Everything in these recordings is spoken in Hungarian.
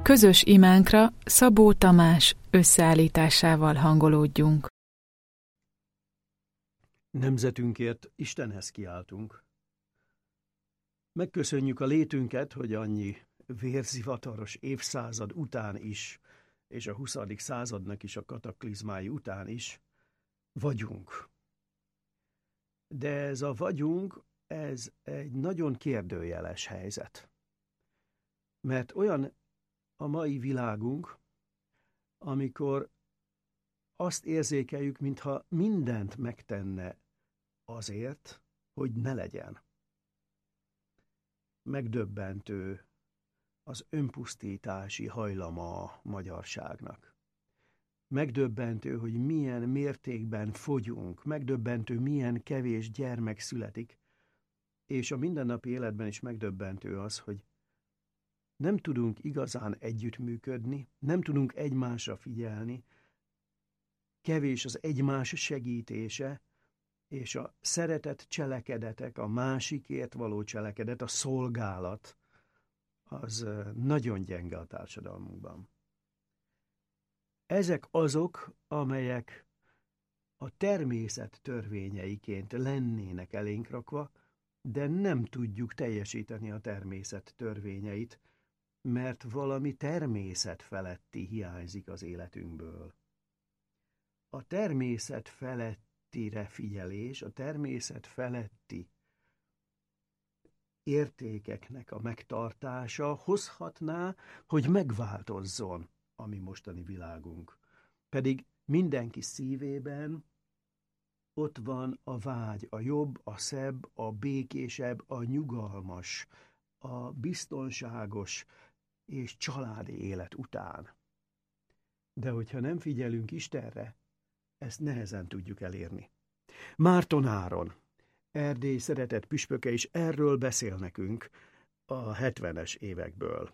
közös imánkra Szabó Tamás összeállításával hangolódjunk. Nemzetünkért Istenhez kiáltunk. Megköszönjük a létünket, hogy annyi vérzivataros évszázad után is, és a 20. századnak is a kataklizmái után is vagyunk. De ez a vagyunk, ez egy nagyon kérdőjeles helyzet. Mert olyan a mai világunk, amikor azt érzékeljük, mintha mindent megtenne azért, hogy ne legyen. Megdöbbentő az önpusztítási hajlama a magyarságnak. Megdöbbentő, hogy milyen mértékben fogyunk, megdöbbentő, milyen kevés gyermek születik, és a mindennapi életben is megdöbbentő az, hogy nem tudunk igazán együttműködni, nem tudunk egymásra figyelni, kevés az egymás segítése, és a szeretett cselekedetek, a másikért való cselekedet, a szolgálat, az nagyon gyenge a társadalmunkban. Ezek azok, amelyek a természet törvényeiként lennének elénk rakva, de nem tudjuk teljesíteni a természet törvényeit, mert valami természet feletti hiányzik az életünkből. A természet felettire figyelés, a természet feletti értékeknek a megtartása hozhatná, hogy megváltozzon a mi mostani világunk. Pedig mindenki szívében ott van a vágy, a jobb, a szebb, a békésebb, a nyugalmas, a biztonságos és családi élet után. De hogyha nem figyelünk Istenre, ezt nehezen tudjuk elérni. Márton Áron, Erdély szeretett püspöke is erről beszél nekünk a 70-es évekből.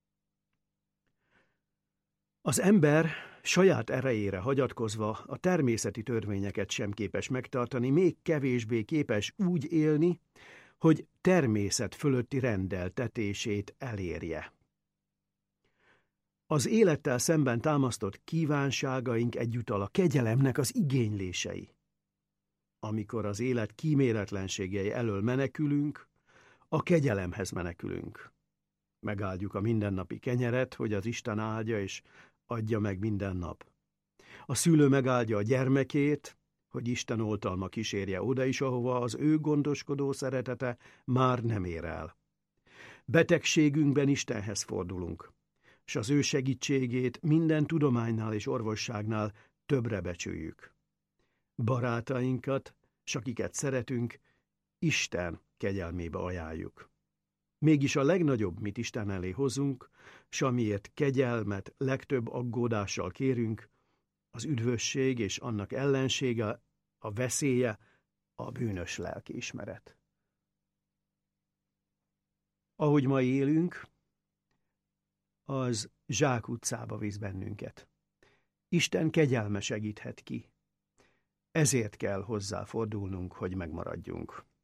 Az ember saját erejére hagyatkozva a természeti törvényeket sem képes megtartani, még kevésbé képes úgy élni, hogy természet fölötti rendeltetését elérje. Az élettel szemben támasztott kívánságaink egyúttal a kegyelemnek az igénylései. Amikor az élet kíméletlenségei elől menekülünk, a kegyelemhez menekülünk. Megáldjuk a mindennapi kenyeret, hogy az Isten áldja és adja meg minden nap. A szülő megáldja a gyermekét, hogy Isten oltalma kísérje oda is, ahova az ő gondoskodó szeretete már nem ér el. Betegségünkben Istenhez fordulunk, és az ő segítségét minden tudománynál és orvosságnál többre becsüljük. Barátainkat, s akiket szeretünk, Isten kegyelmébe ajánljuk. Mégis a legnagyobb, mit Isten elé hozunk, s amiért kegyelmet legtöbb aggódással kérünk, az üdvösség és annak ellensége, a veszélye, a bűnös lelkiismeret. Ahogy ma élünk, az zsákutcába visz bennünket. Isten kegyelme segíthet ki. Ezért kell hozzá fordulnunk, hogy megmaradjunk.